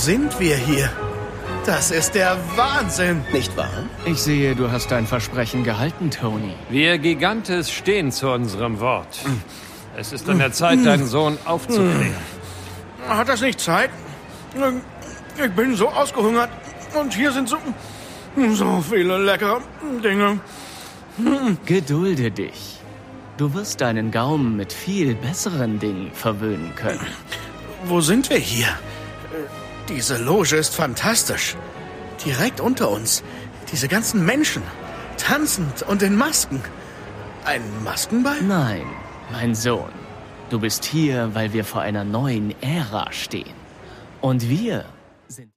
sind wir hier? Das ist der Wahnsinn. Nicht wahr? Ich sehe, du hast dein Versprechen gehalten, Tony. Wir Gigantes stehen zu unserem Wort. Es ist an der Zeit, deinen Sohn aufzuklären. Hat das nicht Zeit? Ich bin so ausgehungert. Und hier sind so viele leckere Dinge. Gedulde dich. Du wirst deinen Gaumen mit viel besseren Dingen verwöhnen können. Wo sind wir hier? Diese Loge ist fantastisch. Direkt unter uns. Diese ganzen Menschen. Tanzend und in Masken. Ein Maskenball? Nein, mein Sohn. Du bist hier, weil wir vor einer neuen Ära stehen. Und wir sind...